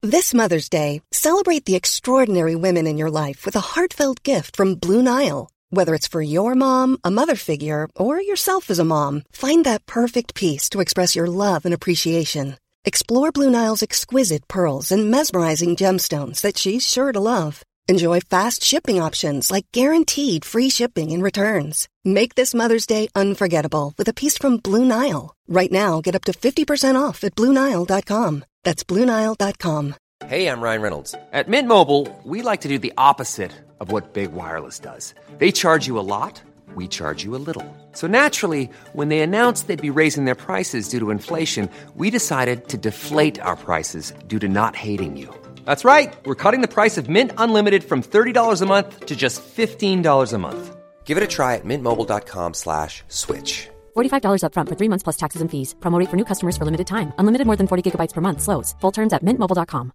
This Mother's Day, celebrate the extraordinary women in your life with a heartfelt gift from Blue Nile. Whether it's for your mom, a mother figure, or yourself as a mom, find that perfect piece to express your love and appreciation. Explore Blue Nile's exquisite pearls and mesmerizing gemstones that she's sure to love. Enjoy fast shipping options like guaranteed free shipping and returns. Make this Mother's Day unforgettable with a piece from Blue Nile. Right now, get up to 50% off at BlueNile.com. That's BlueNile.com. Hey, I'm Ryan Reynolds. At Mint Mobile, we like to do the opposite of what Big Wireless does. They charge you a lot, we charge you a little. So naturally, when they announced they'd be raising their prices due to inflation, we decided to deflate our prices due to not hating you. That's right. We're cutting the price of Mint Unlimited from $30 a month to just $15 a month. Give it a try at mintmobile.com/switch. $45 up front for 3 months plus taxes and fees. Promo rate for new customers for limited time. Unlimited more than 40 gigabytes per month. Slows full terms at mintmobile.com.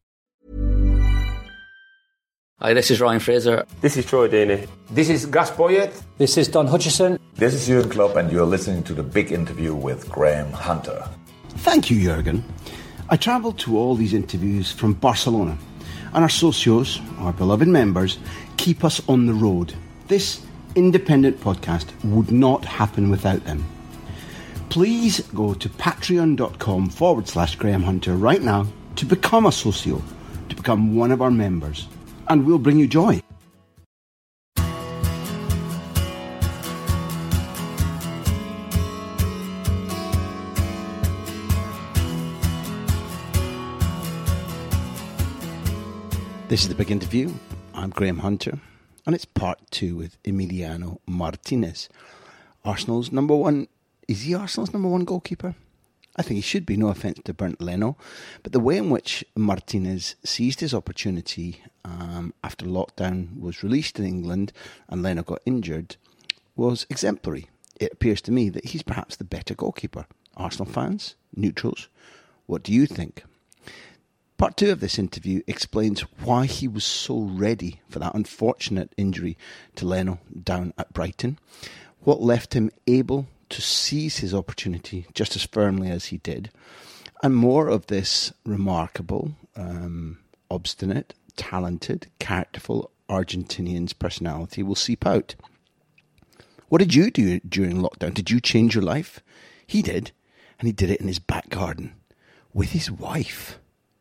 Hi, this is Ryan Fraser. This is Troy Deeney. This is Gus Poyet. This is Don Hutchison. This is Jurgen Klopp, and you're listening to The Big Interview with Graham Hunter. Thank you, Jurgen. I travelled to all these interviews from Barcelona, and our socios, our beloved members, keep us on the road. This independent podcast would not happen without them. Please go to patreon.com/Graham Hunter right now to become a socio, to become one of our members, and we'll bring you joy. This is The Big Interview. I'm Graham Hunter, and it's part 2 with Emiliano Martinez. Arsenal's number one. Is he Arsenal's number one goalkeeper? I think he should be, no offence to Bernd Leno. But the way in which Martinez seized his opportunity after lockdown was released in England and Leno got injured was exemplary. It appears to me that he's perhaps the better goalkeeper. Arsenal fans, neutrals, what do you think? Part 2 of this interview explains why he was so ready for that unfortunate injury to Leno down at Brighton, what left him able to seize his opportunity just as firmly as he did, and more of this remarkable, obstinate, talented, characterful Argentinian's personality will seep out. What did you do during lockdown? Did you change your life? He did, and he did it in his back garden with his wife.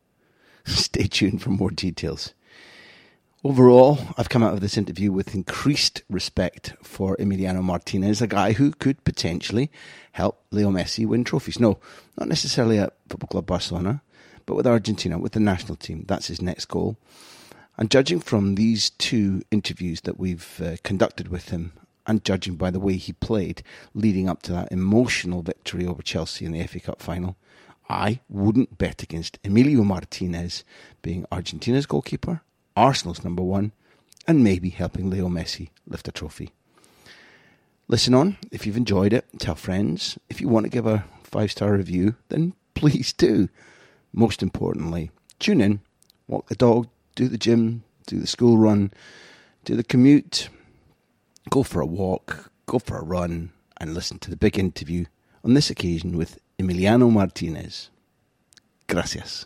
Stay tuned for more details. Overall, I've come out of this interview with increased respect for Emiliano Martinez, a guy who could potentially help Leo Messi win trophies. No, not necessarily at Football Club Barcelona, but with Argentina, with the national team. That's his next goal. And judging from these 2 interviews that we've conducted with him, and judging by the way he played leading up to that emotional victory over Chelsea in the FA Cup final, I wouldn't bet against Emilio Martinez being Argentina's goalkeeper, Arsenal's number one, and maybe helping Leo Messi lift a trophy. Listen on. If you've enjoyed it, tell friends. If you want to give a 5-star review, then please do. Most importantly, tune in, walk the dog, do the gym, do the school run, do the commute, go for a walk, go for a run, and listen to The Big Interview, on this occasion with Emiliano Martinez. Gracias.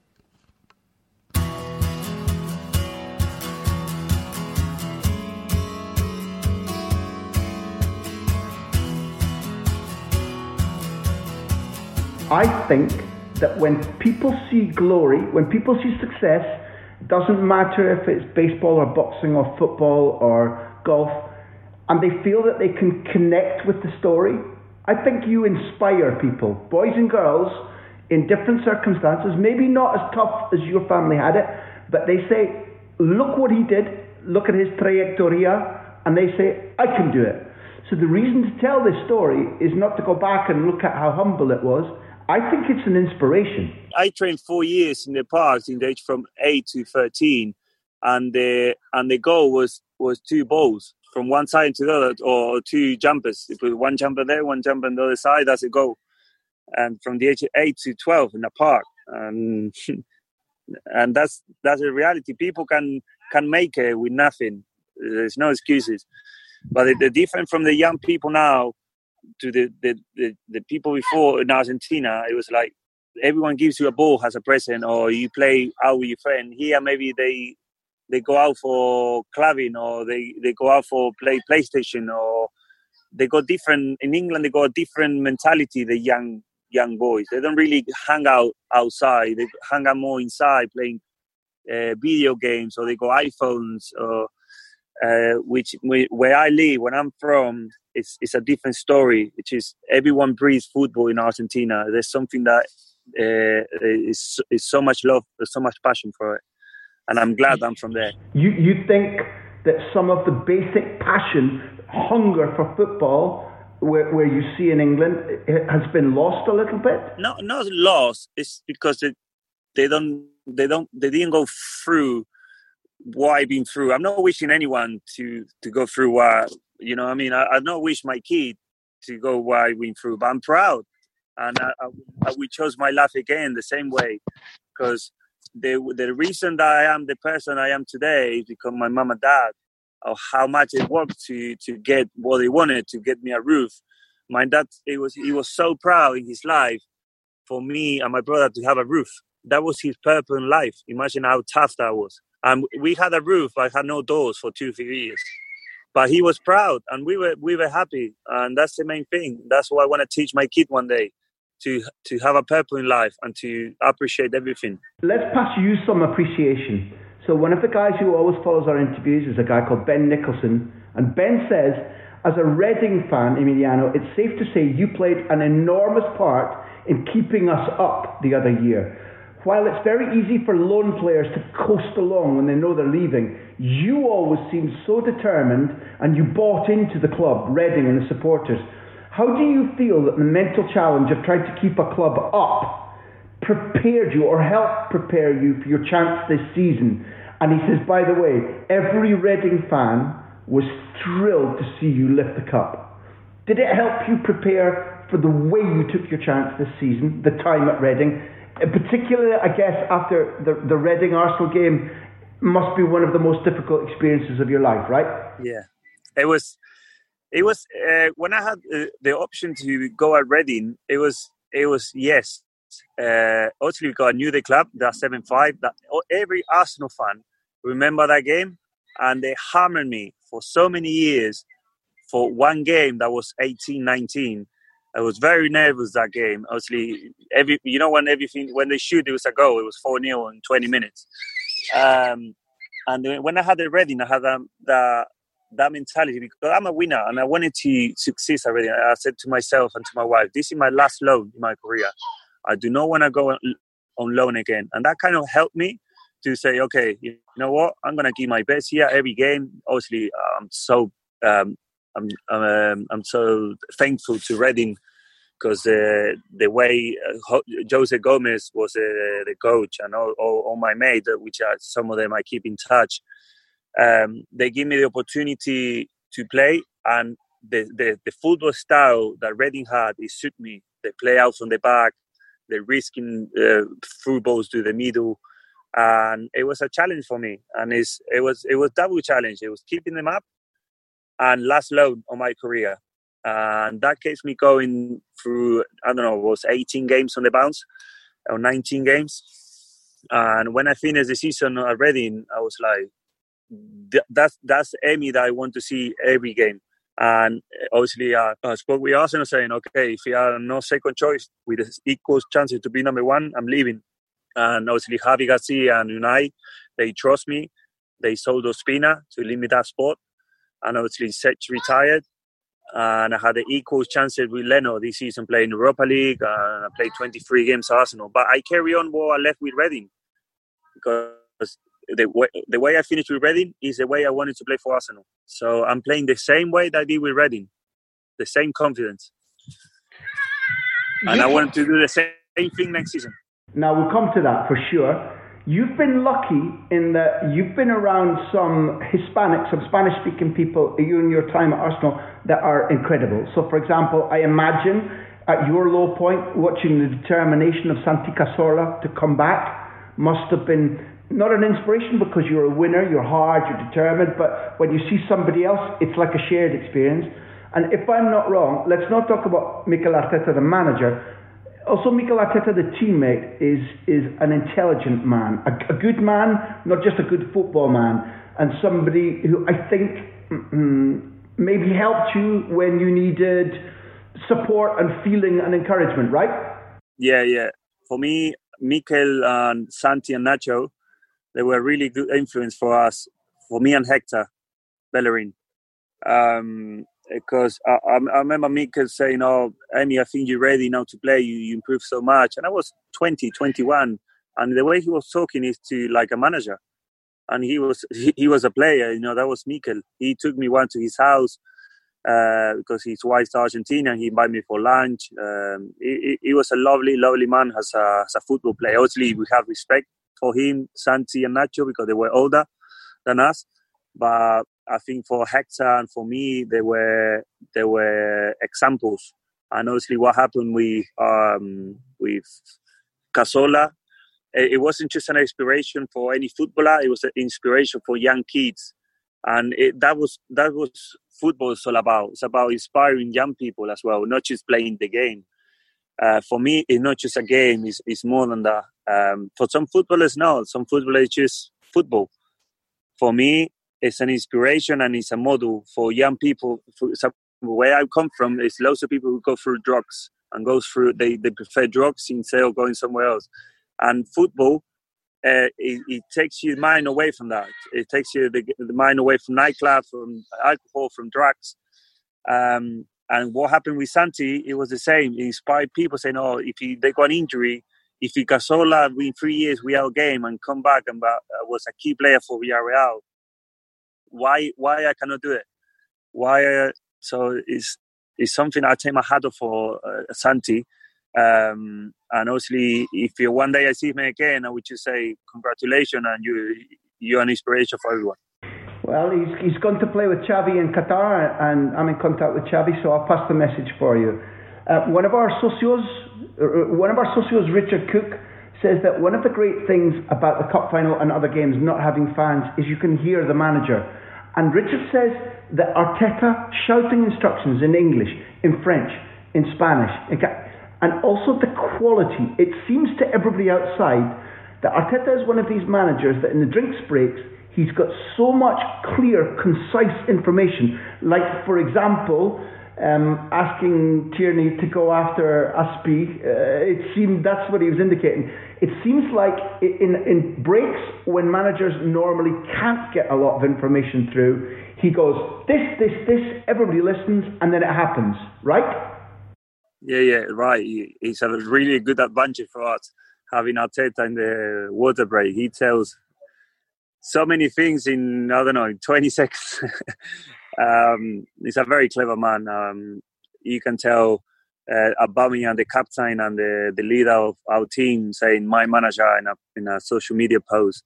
I think that when people see glory, when people see success, it doesn't matter if it's baseball or boxing or football or golf, and they feel that they can connect with the story, I think you inspire people, boys and girls, in different circumstances, maybe not as tough as your family had it, but they say, look what he did, look at his trayectoria, and they say, I can do it. So the reason to tell this story is not to go back and look at how humble it was. I think it's an inspiration. I trained 4 years in the parks in the age from 8 to 13, and the goal was 2 balls from one side to the other, or 2 jumpers. You put one jumper there, one jumper on the other side, that's a goal. And from the age of 8 to 12 in the park, and that's a reality. People can make it with nothing. There's no excuses. But the difference from the young people now to the people before in Argentina, it was like everyone gives you a ball as a present, or you play out with your friend. Here, maybe they go out for clubbing, or they go out for PlayStation, or they got different. In England, they got a different mentality. The young boys, they don't really hang out outside. They hang out more inside playing video games, or they got iPhones, or where I live, where I'm from, it's a different story. Which is everyone breathes football in Argentina. There's something that is so much love, there's so much passion for it, and I'm glad I'm from there. You think that some of the basic passion, hunger for football, where you see in England, it has been lost a little bit? No, not lost. It's because they didn't go through what I've been through. I'm not wishing anyone to go through what, you know what I mean? I don't wish my kid to go what I went through, but I'm proud. And we chose my life again the same way, because the reason that I am the person I am today is because my mum and dad, of how much it worked to get what they wanted, to get me a roof. My dad, he was so proud in his life for me and my brother to have a roof. That was his purpose in life. Imagine how tough that was. And we had a roof. I had no doors for 2-3 years. But he was proud, and we were happy. And that's the main thing. That's what I want to teach my kid one day, to have a purpose in life and to appreciate everything. Let's pass you some appreciation. So one of the guys who always follows our interviews is a guy called Ben Nicholson. And Ben says, as a Reading fan, Emiliano, it's safe to say you played an enormous part in keeping us up the other year. While it's very easy for lone players to coast along when they know they're leaving, you always seemed so determined, and you bought into the club, Reading and the supporters. How do you feel that the mental challenge of trying to keep a club up prepared you, or helped prepare you for your chance this season? And he says, by the way, every Reading fan was thrilled to see you lift the cup. Did it help you prepare for the way you took your chance this season, the time at Reading? Particularly, I guess, after the Reading-Arsenal game, must be one of the most difficult experiences of your life, right? Yeah, it was when I had the option to go at Reading, it was yes. Obviously, because I knew the club, that 7-5. That every Arsenal fan remember that game, and they hammered me for so many years for one game that was 18-19. I was very nervous that game. Obviously, when they shoot, it was a goal. It was 4-0 in 20 minutes. And when I had the Reading, I had that mentality, because I'm a winner and I wanted to succeed already. I said to myself and to my wife, this is my last loan in my career. I do not want to go on loan again. And that kind of helped me to say, okay, you know what? I'm going to give my best here every game. Obviously, I'm so thankful to Reading, because the way Jose Gomez was the coach, and all my mates, which are some of them I keep in touch, they give me the opportunity to play, and the football style that Reading had, it suit me. They play out from the back, they're risking through balls to the middle, and it was a challenge for me. And it was double challenge. It was keeping them up and last loan on my career. And that keeps me going through, I don't know, it was 18 games on the bounce, or 19 games. And when I finished the season at Reading, I was like, that's Emi that I want to see every game. And obviously, I spoke with Arsenal saying, okay, if you are no second choice with equal chances to be number one, I'm leaving. And obviously, Javi Garcia and Unai, they trust me. They sold Ospina to leave me that spot. And obviously, Sech retired. And I had the equal chances with Leno this season playing Europa League. And I played 23 games at Arsenal. But I carry on what I left with Reading, because the way I finished with Reading is the way I wanted to play for Arsenal. So I'm playing the same way that I did with Reading, the same confidence. And I want to do the same thing next season. Now, we'll come to that for sure. You've been lucky in that you've been around some Hispanic, some Spanish-speaking people in your time at Arsenal that are incredible. So, for example, I imagine at your low point, watching the determination of Santi Cazorla to come back must have been not an inspiration, because you're a winner, you're hard, you're determined, but when you see somebody else, it's like a shared experience. And if I'm not wrong, let's not talk about Mikel Arteta, the manager. Also, Mikel Arteta, the teammate, is an intelligent man, a good man, not just a good football man, and somebody who I think maybe helped you when you needed support and feeling and encouragement, right? Yeah. For me, Mikel and Santi and Nacho, they were really good influence for us, for me and Hector Bellerin. Because I remember Mikel saying, "Oh, Emi, I think you're ready now to play. You improved so much." And I was 20, 21. And the way he was talking is to like a manager. And he was a player, that was Mikel. He took me once to his house because his wife's Argentinian. He invited me for lunch. He was a lovely, lovely man as a football player. Obviously, we have respect for him, Santi and Nacho, because they were older than us. But I think for Hector and for me, they were examples. And obviously, what happened with Cazorla, it wasn't just an inspiration for any footballer; it was an inspiration for young kids, and that was football is all about. It's about inspiring young people as well, not just playing the game. For me, it's not just a game; it's more than that. For some footballers, no. Some footballers just football. For me, it's an inspiration and it's a model for young people. Where I come from, there's lots of people who go through drugs and they prefer drugs instead of going somewhere else. And football, it takes your mind away from that. It takes you the mind away from nightclub, from alcohol, from drugs. And what happened with Santi, it was the same. It inspired people saying, "Oh, if they got an injury, if Cazorla in 3 years we out game and come back and was a key player for Villarreal, why I cannot do it? Why?" So it's something I take my hat off for Santi. And obviously, if one day I see him again, I would just say congratulations, and you're an inspiration for everyone. Well, he's gone to play with Xavi in Qatar, and I'm in contact with Xavi, so I'll pass the message for you. One of our socios, Richard Cook, says that one of the great things about the cup final and other games not having fans is you can hear the manager. And Richard says that Arteta shouting instructions in English, in French, in Spanish, and also the quality. It seems to everybody outside that Arteta is one of these managers that in the drinks breaks, he's got so much clear, concise information. Like, for example, asking Tierney to go after Aspi. It seemed that's what he was indicating. It seems like in breaks, when managers normally can't get a lot of information through, he goes, this, everybody listens, and then it happens, right? Yeah, right. It's a really good advantage for us, having Arteta in the water break. He tells so many things in, 20 seconds. He's a very clever man. You can tell Aubameyang, the captain and the leader of our team, saying "my manager" in a social media post.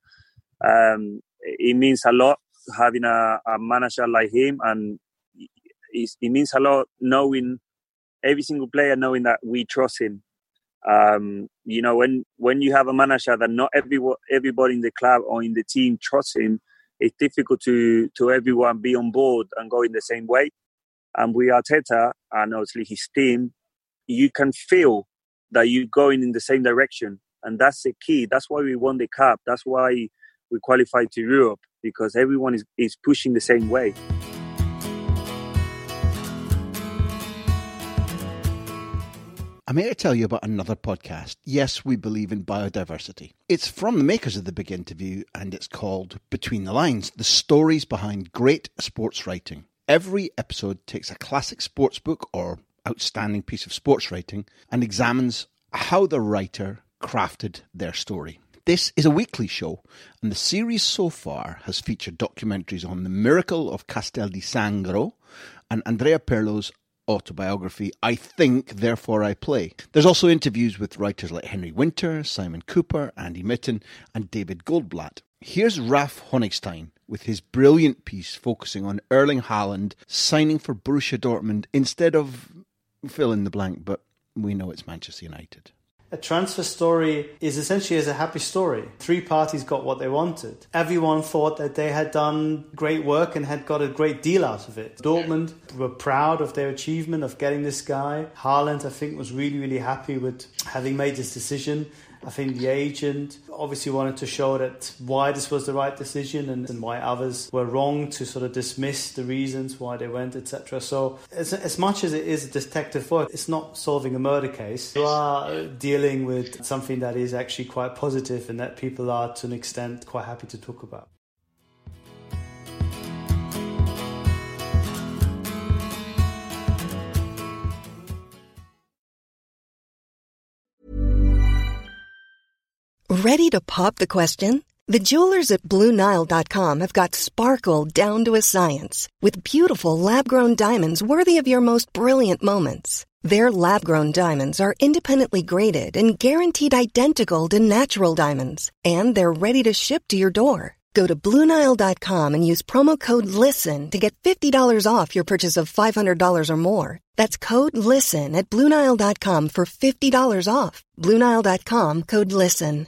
It means a lot having a manager like him, and it means a lot knowing every single player, knowing that we trust him. When you have a manager that not everybody in the club or in the team trusts him, it's difficult to everyone be on board and go in the same way. And with Arteta and obviously his team, you can feel that you're going in the same direction. And that's the key. That's why we won the cup. That's why we qualified to Europe, because everyone is pushing the same way. I'm here to tell you about another podcast. Yes, we believe in biodiversity. It's from the makers of The Big Interview, and it's called Between the Lines, the stories behind great sports writing. Every episode takes a classic sports book or outstanding piece of sports writing and examines how the writer crafted their story. This is a weekly show, and the series so far has featured documentaries on the miracle of Castel di Sangro and Andrea Pirlo's autobiography, I Think, Therefore I Play. There's also interviews with writers like Henry Winter, Simon Cooper, Andy Mitten, and David Goldblatt. Here's Ralf Honigstein with his brilliant piece focusing on Erling Haaland signing for Borussia Dortmund instead of fill in the blank, but we know it's Manchester United. A transfer story is essentially a happy story. Three parties got what they wanted. Everyone thought that they had done great work and had got a great deal out of it. Dortmund were proud of their achievement of getting this guy. Haaland, I think, was really, really happy with having made this decision. I think the agent obviously wanted to show that why this was the right decision and why others were wrong, to sort of dismiss the reasons why they went, etc. So as much as it is a detective work, it's not solving a murder case. You are dealing with something that is actually quite positive and that people are, to an extent, quite happy to talk about. Ready to pop the question? The jewelers at BlueNile.com have got sparkle down to a science with beautiful lab-grown diamonds worthy of your most brilliant moments. Their lab-grown diamonds are independently graded and guaranteed identical to natural diamonds, and they're ready to ship to your door. Go to BlueNile.com and use promo code LISTEN to get $50 off your purchase of $500 or more. That's code LISTEN at BlueNile.com for $50 off. BlueNile.com, code LISTEN.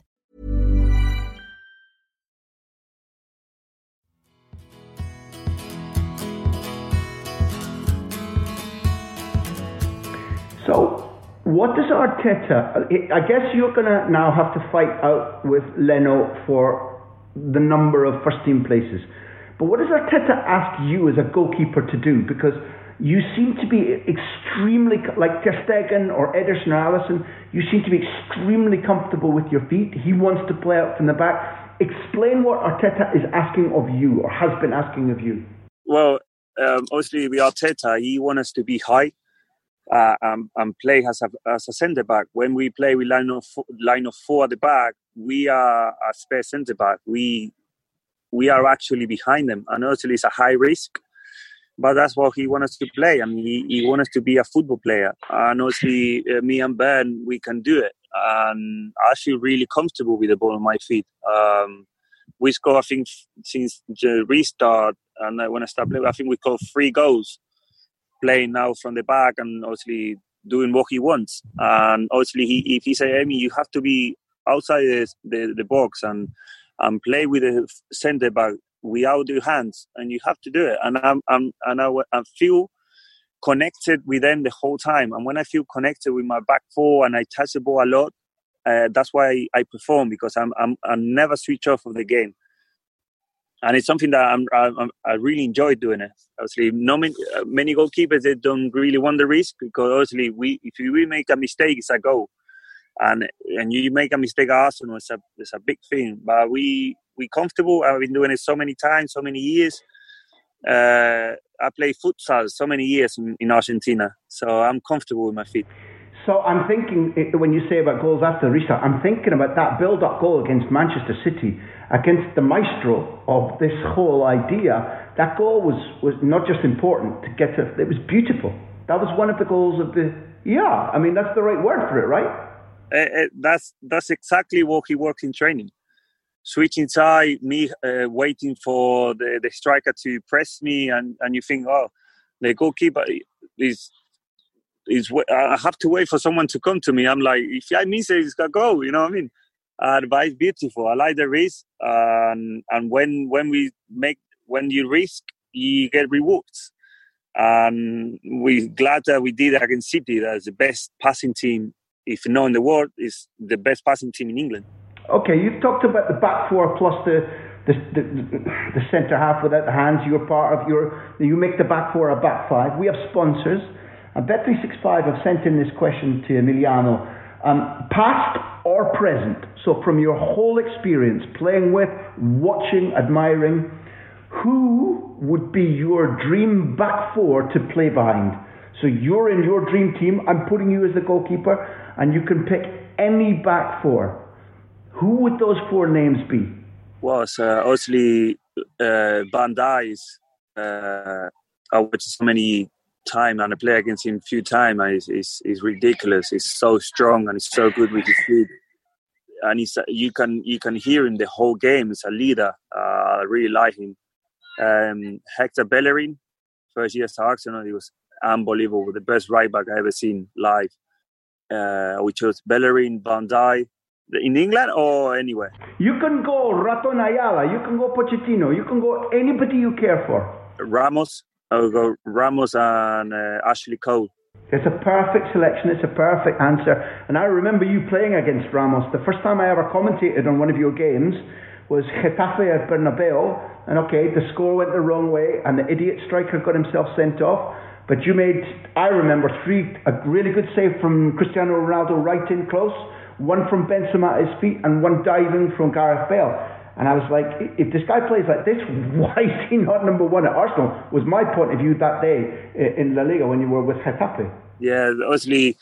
So, what does Arteta... I guess you're going to now have to fight out with Leno for the number of first-team places. But what does Arteta ask you as a goalkeeper to do? Because you seem to be extremely... Like Ter Stegen or Ederson or Alisson, you seem to be extremely comfortable with your feet. He wants to play out from the back. Explain what Arteta is asking of you, or has been asking of you. Well, obviously with Arteta, he wants us to be high. And play as a centre back. When we play with line of four at the back, we are a spare centre back. We are actually behind them, and obviously it's a high risk. But that's what he wants us to play. I mean, he wants us to be a football player, and obviously me and Ben, we can do it. And I feel really comfortable with the ball on my feet. We scored, I think, since the restart, and when I started playing, I think we scored 3 goals. Playing now from the back and obviously doing what he wants. And obviously, if he say, Amy, you have to be outside the box and play with the centre back without your hands, and you have to do it. And I feel connected with them the whole time. And when I feel connected with my back four and I touch the ball a lot, that's why I perform, because I never switch off of the game. And it's something that I really enjoy doing it. Obviously, many goalkeepers, they don't really want the risk, because obviously if we make a mistake, it's a goal. And you make a mistake at Arsenal, it's a big thing. But we comfortable. I've been doing it so many times, so many years. I play futsal so many years in Argentina, so I'm comfortable with my feet. So I'm thinking, when you say about goals after the restart, I'm thinking about that build-up goal against Manchester City, against the maestro of this whole idea. That goal was not just important to get it, it was beautiful. That was one of the goals of the... Yeah, I mean, that's the right word for it, right? That's exactly what he works in training. Switch inside, me waiting for the striker to press me, and you think, oh, the goalkeeper is I have to wait for someone to come to me. I'm like, if I miss it, it's gonna go. You know what I mean? But it's beautiful. I like the risk, and when you risk, you get rewards. And we're glad that we did it against City. That's the best passing team, if not in the world, is the best passing team in England. Okay, you've talked about the back four plus the centre half without the hands. You're part of you make the back four a back five. We have sponsors. Bet365 have sent in this question to Emiliano. Past or present, so from your whole experience, playing with, watching, admiring, who would be your dream back four to play behind? So you're in your dream team, I'm putting you as the goalkeeper, and you can pick any back four. Who would those 4 names be? Well, obviously, Van Dijk I watched so many time and I play against him a few times. Is ridiculous. He's so strong and he's so good with his feet. And you can hear him the whole game. He's a leader. I really like him. Hector Bellerin, first year to Arsenal, he was unbelievable. The best right back I ever seen live. we chose Bellerin, Van Dijk. In England or anywhere? You can go Raton Ayala, you can go Pochettino, you can go anybody you care for. Ramos. I will go Ramos and Ashley Cole. It's a perfect selection. It's a perfect answer. And I remember you playing against Ramos. The first time I ever commentated on one of your games was Getafe at Bernabeu. And okay, the score went the wrong way and the idiot striker got himself sent off. But you made, I remember, a really good save from Cristiano Ronaldo right in close, one from Benzema at his feet and one diving from Gareth Bale. And I was like, if this guy plays like this, why is he not number one at Arsenal? Was my point of view that day in La Liga when you were with Getafe. Yeah, obviously,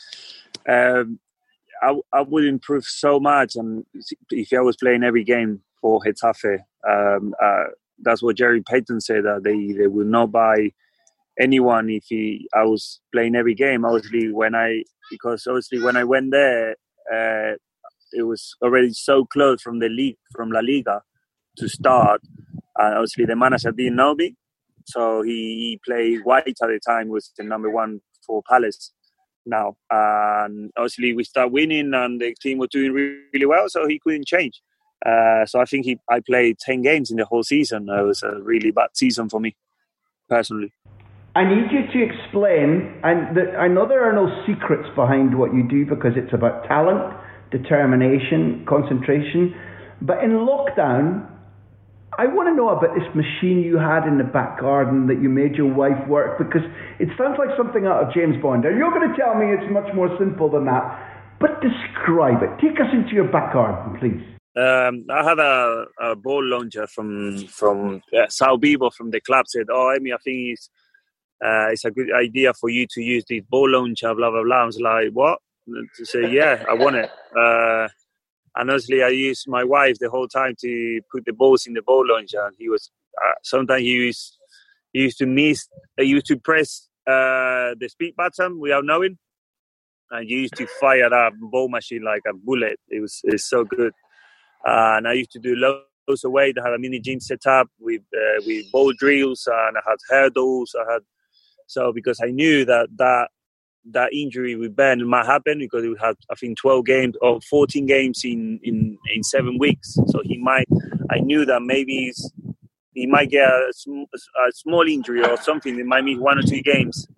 I would improve so much if I was playing every game for Getafe. That's what Jerry Payton said, that they will not buy anyone if I was playing every game. Obviously, when I went there, it was already so close from the league, from La Liga, to start. And obviously, the manager didn't know me, so he played White at the time, was the number one for Palace now. And obviously, we start winning, and the team was doing really, really well, so he couldn't change. So I think I played 10 games in the whole season. It was a really bad season for me, personally. I need you to explain, and I know there are no secrets behind what you do because it's about talent, determination, concentration. But in lockdown, I want to know about this machine you had in the back garden that you made your wife work, because it sounds like something out of James Bond. And you're going to tell me it's much more simple than that. But describe it. Take us into your back garden, please. I had a ball launcher from Sal Bibo from the club. Said, Emi, I think it's a good idea for you to use this ball launcher, blah, blah, blah. I was like, what? To say, yeah, I want it. And honestly, I used my wife the whole time to put the balls in the ball launcher. And he was, sometimes he used to press the speed button without knowing. And you used to fire that ball machine like a bullet. It's so good. And I used to do loads of weight. I had a mini gym set up with ball drills, and I had hurdles. So because I knew that injury with Ben might happen, because we had, I think, 12 games or 14 games in 7 weeks. So I knew that maybe he might get a small injury or something. It might miss 1 or 2 games.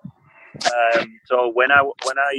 So when I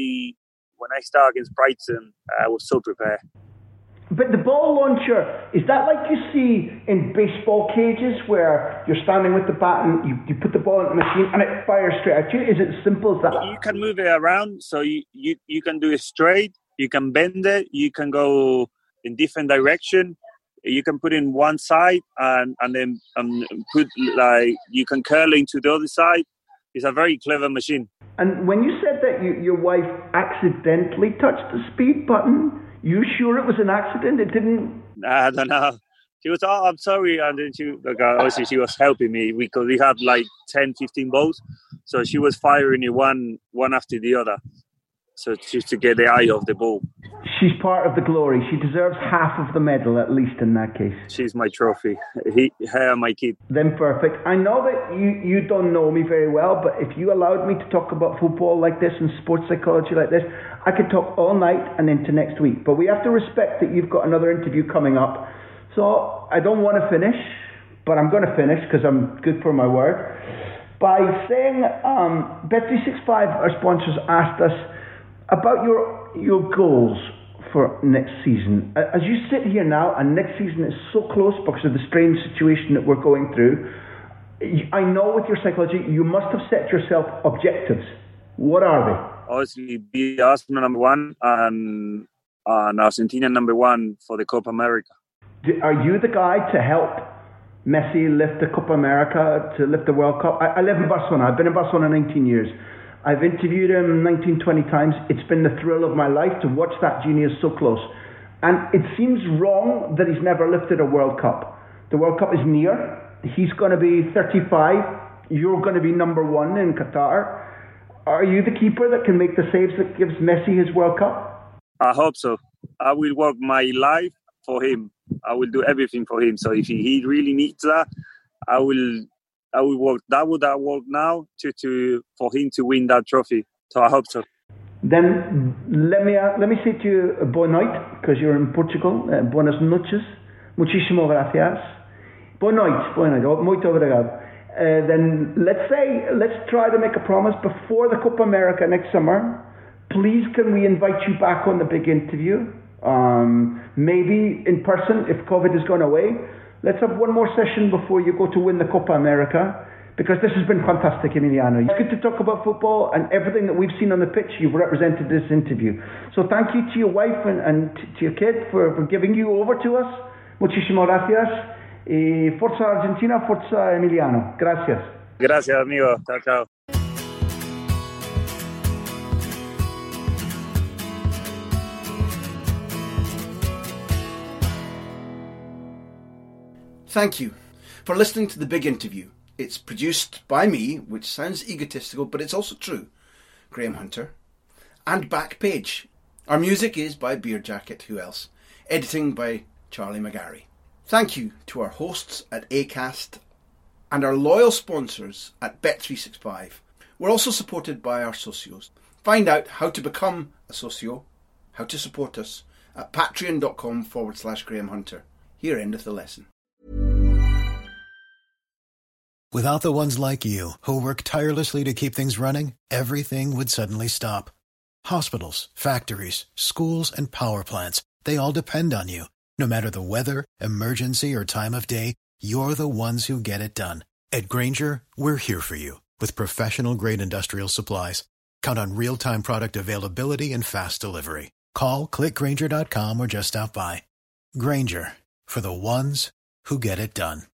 started against Brighton, I was so prepared. But the ball launcher, is that like you see in baseball cages where you're standing with the bat and you put the ball in the machine and it fires straight at you? Is it as simple as that? You can move it around, so you can do it straight, you can bend it, you can go in different direction, you can put in one side and then put, like, you can curl into the other side. It's a very clever machine. And when you said that your wife accidentally touched the speed button, you sure it was an accident? It didn't... I don't know. She was, I'm sorry. And then obviously she was helping me because we had like 10, 15 balls. So she was firing it one after the other. So just to get the eye of the ball. She's part of the glory. She deserves half of the medal, at least in that case. She's my trophy. Her and my kid. Then perfect. I know that you don't know me very well, but if you allowed me to talk about football like this and sports psychology like this, I could talk all night and into next week. But we have to respect that you've got another interview coming up. So I don't want to finish, but I'm going to finish because I'm good for my word, by saying Bet365, our sponsors, asked us about your goals for next season. As you sit here now, and next season is so close because of the strange situation that we're going through, I know with your psychology, you must have set yourself objectives. What are they? Obviously, be Arsenal number one and Argentina number one for the Copa America. Are you the guy to help Messi lift the Copa America, to lift the World Cup? I live in Barcelona. I've been in Barcelona 19 years. I've interviewed him 19, 20 times. It's been the thrill of my life to watch that genius so close. And it seems wrong that he's never lifted a World Cup. The World Cup is near. He's going to be 35. You're going to be number one in Qatar. Are you the keeper that can make the saves that gives Messi his World Cup? I hope so. I will work my life for him. I will do everything for him. So if he really needs that, I will work that work now for him to win that trophy. So I hope so. then let me say to you boa noite, because you're in Portugal. Buenas noches. Muchísimas gracias. Boa noite. Muito obrigado. Then let's try to make a promise before the Copa America next summer. Please, can we invite you back on the big interview? Maybe in person if COVID has gone away. Let's have one more session before you go to win the Copa America, because this has been fantastic, Emiliano. It's good to talk about football, and everything that we've seen on the pitch, you've represented this interview. So thank you to your wife and to your kid for giving you over to us. Muchísimas gracias. Forza Argentina, Forza Emiliano. Gracias. Gracias, amigo. Chao, chao. Thank you for listening to The Big Interview. It's produced by me, which sounds egotistical, but it's also true, Graham Hunter, and Backpage. Our music is by Beer Jacket, who else? Editing by Charlie McGarry. Thank you to our hosts at Acast and our loyal sponsors at Bet365. We're also supported by our socios. Find out how to become a socio, how to support us, at patreon.com/Graham Hunter. Here endeth the lesson. Without the ones like you, who work tirelessly to keep things running, everything would suddenly stop. Hospitals, factories, schools, and power plants, they all depend on you. No matter the weather, emergency, or time of day, you're the ones who get it done. At Grainger, we're here for you with professional-grade industrial supplies. Count on real-time product availability and fast delivery. Call, click Grainger.com, or just stop by. Grainger, for the ones who get it done.